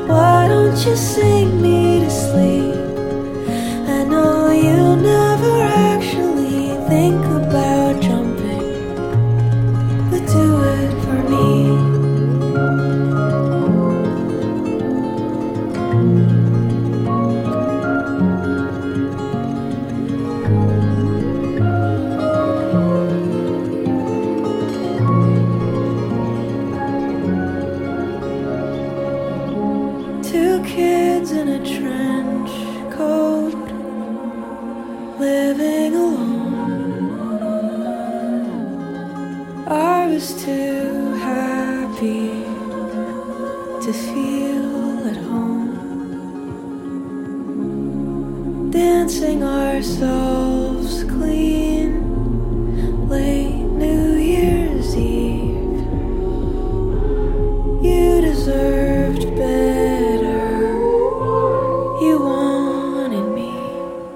Why don't you sing me to sleep? I know you never actually think about jumping, but do it for me. Two kids in a trench coat, living alone. I was too happy to feel at home, dancing ourselves clean